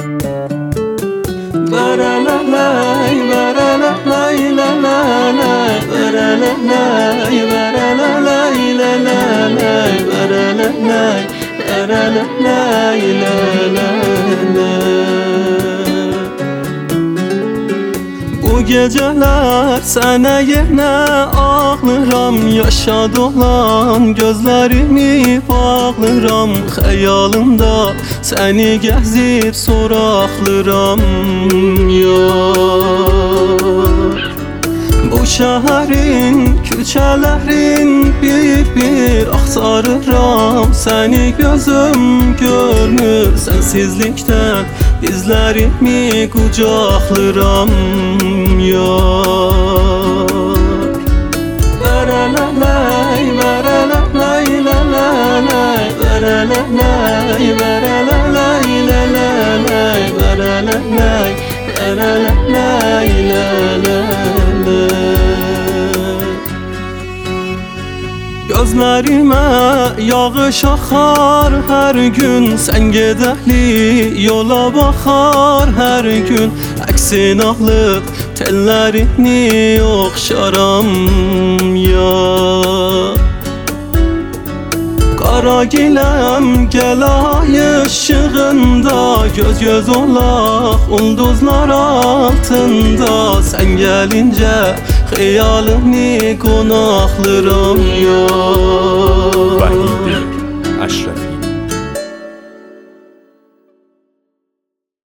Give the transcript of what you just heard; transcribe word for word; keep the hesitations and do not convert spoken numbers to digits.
Varalalay, varalalay, lalalay, varalalay, varalalay, lalalay, varalalay, varalalay, lalalay. Bu geceler sənə yenə ağlıram, yaşa dolan gözlərimi bağlıram. Xəyalımda səni gəzib soraqlıram yar. Bu şəhərin küçələrin bir-bir axtarıram. Səni gözüm görmür, sənsizlikdən dizlərimi qucaqlıram yar. Varalalay, varalalay, lalalay, varalalay, varalalay, lalalay, varalalay, varalalay, lalalay. Gözlərimə yağış axar hər gün, sən gedəkli yola baxar hər gün. Əksin alıb tellərini oxşaram yar. Qara giləm gəl ay işığında, göz göz olaq ulduzlar altında. Sən gəlincə xəyalını qonaqlıram yar. Vahid Aşraf